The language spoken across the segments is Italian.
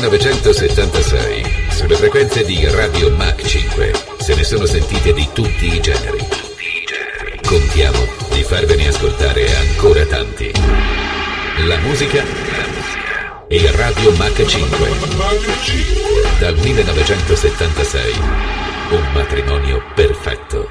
1976, sulle frequenze di Radio Mach 5, se ne sono sentite di tutti i generi. Contiamo di farvene ascoltare ancora tanti. La musica e Radio Mach 5. Dal 1976, un matrimonio perfetto.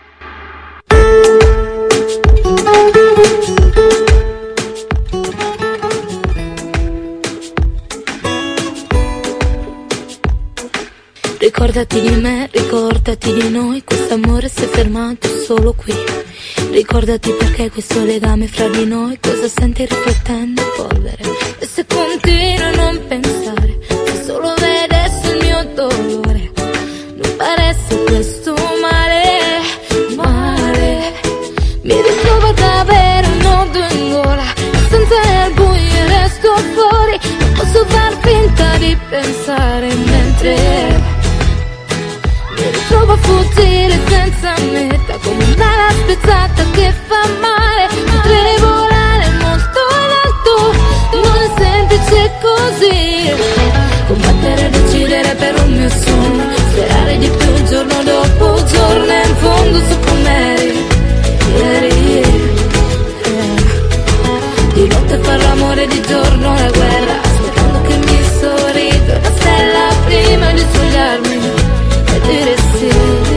Ricordati di me, ricordati di noi, quest'amore si è fermato solo qui. Ricordati perché questo legame fra di noi, cosa senti riflettendo polvere. E se continui a non pensare, se solo vedessi il mio dolore, non paresse questo male, male. Mi ritrovo ad avere un nodo in gola, e senza nel buio resto fuori. Non posso far finta di pensare mentre mi ritrovo a fuggire senza meta, come un'ala spezzata che fa male. Potrei volare molto in alto, non è semplice così. Combattere e decidere per un mio sogno, sperare di più giorno dopo giorno, e in fondo so com'eri ieri. Di notte far l'amore, di giorno la guerra, aspettando che mi sorrida una stella prima di svegliarmi e dire sì.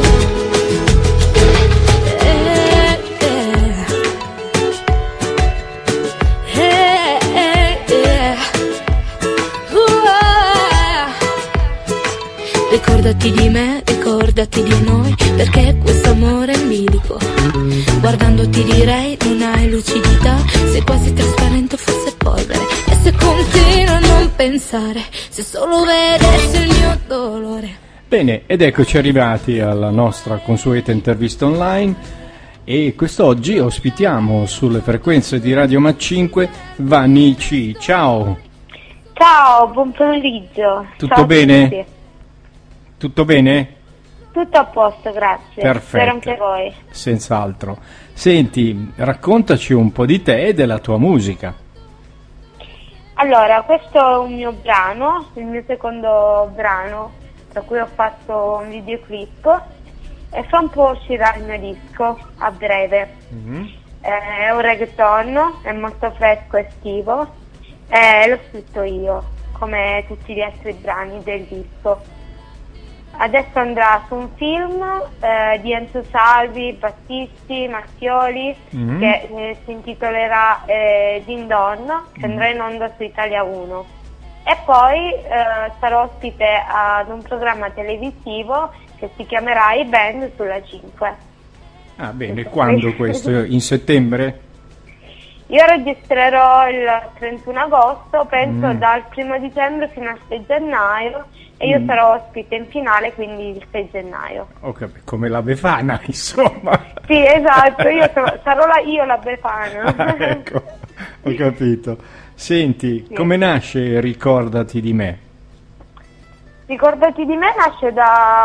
Ricordati di me, ricordati di noi, perché questo amore è in bilico. Guardandoti direi non hai lucidità, sei quasi trasparente, forse polvere. E se continuo a non pensare, se solo vedessi il mio dolore. Bene, ed eccoci arrivati alla nostra consueta intervista online, e quest'oggi ospitiamo sulle frequenze di Radio Mach 5 Vanni C. Ciao! Ciao, buon pomeriggio. Tutto Ciao bene? A tutti. Tutto bene? Tutto a posto, grazie. Perfetto. Spero anche voi. Senz'altro. Senti, raccontaci un po' di te e della tua musica. Allora, questo è un mio brano, il mio secondo brano, da cui ho fatto un videoclip, e fra un po' uscirà il mio disco, a breve. È un reggaeton, è molto fresco e estivo, e l'ho scritto io, come tutti gli altri brani del disco. Adesso andrà su un film di Enzo Salvi, Battisti, Mattioli, che si intitolerà Din Don, che andrà in onda su Italia 1. E poi sarò ospite ad un programma televisivo che si chiamerà I Band sulla 5. Ah, bene, quando questo? In settembre? Io registrerò il 31 agosto, penso dal 1 dicembre fino al 6 gennaio, e io sarò ospite in finale, quindi il 6 gennaio. Ok, come la Befana, insomma. Sì, esatto, sarò io la Befana. Ah, ecco, ho capito. Senti, sì. Come nasce Ricordati di me? Ricordati di me nasce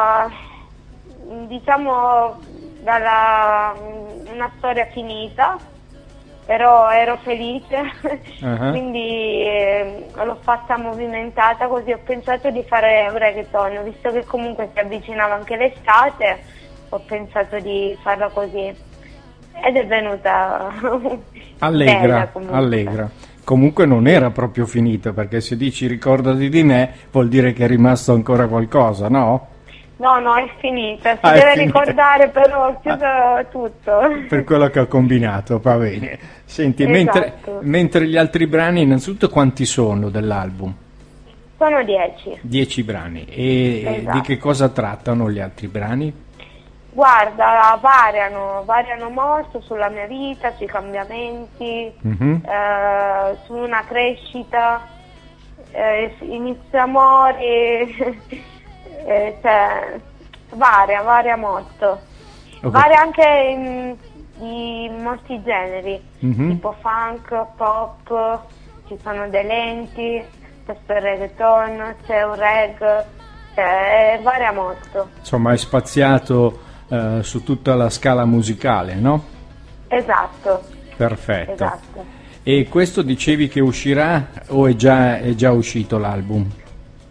dalla una storia finita, però ero felice, quindi l'ho fatta movimentata, così ho pensato di fare un reggaeton, visto che comunque si avvicinava anche l'estate, ho pensato di farla così, ed è venuta allegra, bella, allegra. Comunque non era proprio finita, perché se dici ricordati di me vuol dire che è rimasto ancora qualcosa, no? No, è finita, si deve ricordare, però ho chiuso tutto. Per quello che ho combinato, va bene. Senti, esatto. mentre gli altri brani, innanzitutto quanti sono dell'album? Sono 10. 10 brani. E esatto. Di che cosa trattano gli altri brani? Guarda, variano molto sulla mia vita, sui cambiamenti, su una crescita, inizio amore... varia molto, okay. Varia anche in molti generi, tipo funk, pop, ci sono dei lenti, questo è il reggaeton, c'è un reggae, varia molto. Insomma, è spaziato su tutta la scala musicale, no? Esatto. Perfetto. Esatto. E questo dicevi che uscirà o è già uscito l'album?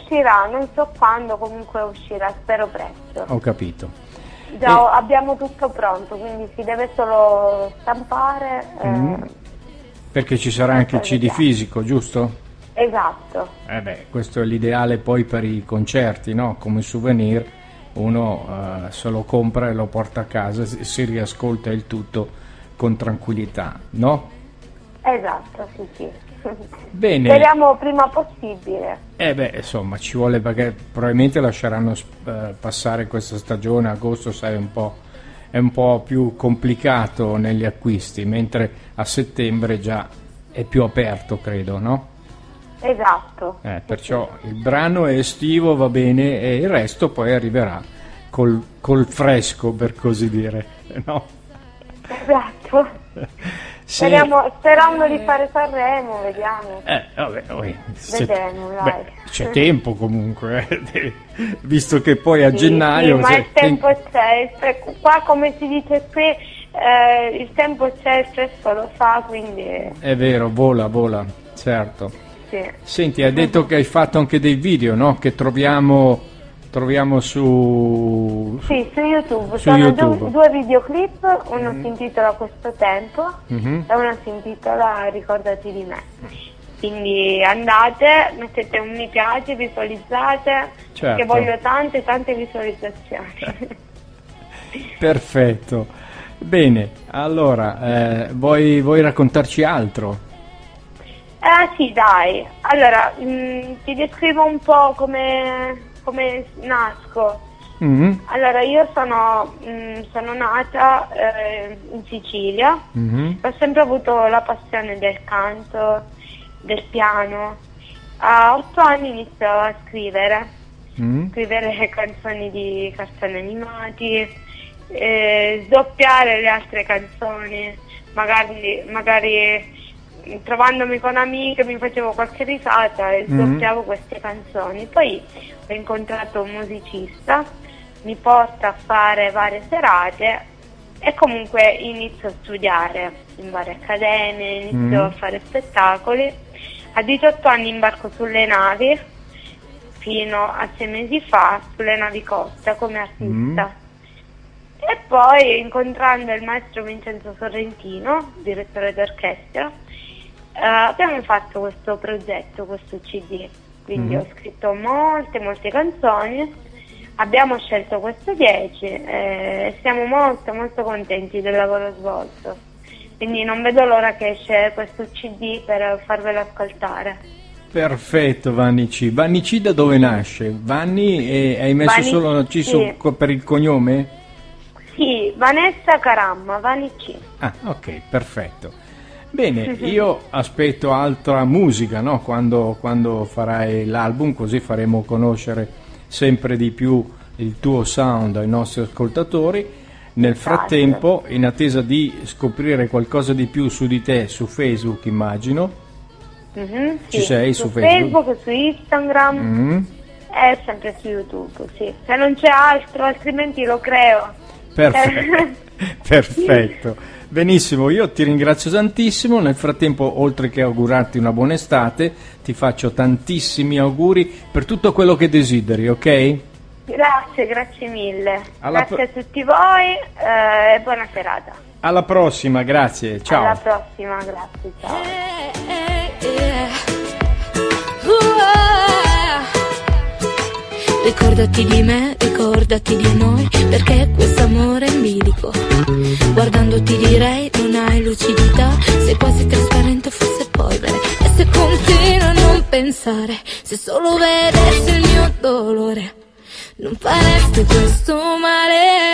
uscirà, non so quando, comunque uscirà, spero presto. Ho capito. Già abbiamo tutto pronto, quindi si deve solo stampare. Perché ci sarà anche il CD fisico, giusto? Esatto. Questo è l'ideale poi per i concerti, no? Come souvenir, uno se lo compra e lo porta a casa, si riascolta il tutto con tranquillità, no? Esatto, sì. Bene. Speriamo prima possibile. Insomma, ci vuole, perché probabilmente lasceranno passare questa stagione, agosto, sai, è un po' più complicato negli acquisti, mentre a settembre già è più aperto, credo, no? Esatto. Perciò il brano è estivo, va bene, e il resto poi arriverà col fresco, per così dire, no? Esatto. Sì. Sperando di fare Sanremo, vediamo. Vedremo, dai. C'è tempo comunque, visto che poi a gennaio... Sì, ma il tempo c'è, qua come si dice qui, il tempo c'è, il fresco lo fa, quindi... È vero, vola, certo. Sì. Senti, hai detto che hai fatto anche dei video, no? Che troviamo su YouTube. Su Sono YouTube. due videoclip, uno si intitola Questo tempo e uno si intitola Ricordati di me. Quindi andate, mettete un mi piace, visualizzate, certo, che voglio tante visualizzazioni. Perfetto. Bene, allora vuoi raccontarci altro? Sì, dai. Allora, ti descrivo un po' come nasco. Allora, io sono nata in Sicilia. Ho sempre avuto la passione del canto, del piano. A 8 anni inizio a scrivere canzoni di cartoni animati, sdoppiare le altre canzoni, magari trovandomi con amiche mi facevo qualche risata e sdoppiavo queste canzoni. Poi ho incontrato un musicista, mi porta a fare varie serate e comunque inizio a studiare in varie accademie, inizio a fare spettacoli. A 18 anni imbarco sulle navi, fino a 6 mesi fa sulle navi costa come artista. E poi, incontrando il maestro Vincenzo Sorrentino, direttore d'orchestra, abbiamo fatto questo progetto, questo CD. Quindi ho scritto molte canzoni, abbiamo scelto queste 10 e siamo molto contenti del lavoro svolto. Quindi non vedo l'ora che esce questo CD per farvelo ascoltare. Perfetto, Vanni C. Vanni C da dove nasce? Vanni, e hai messo Vanni solo C per il cognome? Sì, Vanessa Caramma, Vanni C. Ah, ok, perfetto. Bene, io aspetto altra musica, no? Quando farai l'album, così faremo conoscere sempre di più il tuo sound ai nostri ascoltatori. Nel frattempo, in attesa di scoprire qualcosa di più su di te su Facebook, immagino. Ci sei su Facebook, su Instagram e sempre su YouTube, sì. Se non c'è altro, altrimenti lo creo. Perfetto. Benissimo, io ti ringrazio tantissimo. Nel frattempo, oltre che augurarti una buona estate, ti faccio tantissimi auguri per tutto quello che desideri, ok? Grazie mille. Grazie a tutti voi e buona serata. Alla prossima, grazie. Ciao. Alla prossima, grazie. Ciao. Ricordati di me, ricordati di noi, perché questo amore è in bilico. Guardandoti direi non hai lucidità, sei quasi trasparente, forse polvere. E se continuo a non pensare, se solo vedessi il mio dolore, non faresti questo male.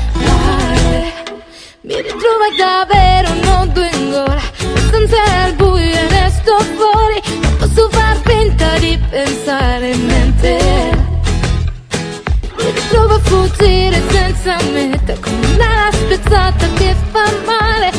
Mi ritrovo davvero un nodo in gola, la stanza è al buio e ne sto fuori, non posso far finta di pensare in mente. Mi ritrovo a fuggire senza meta, come un'ala spezzata che fa male.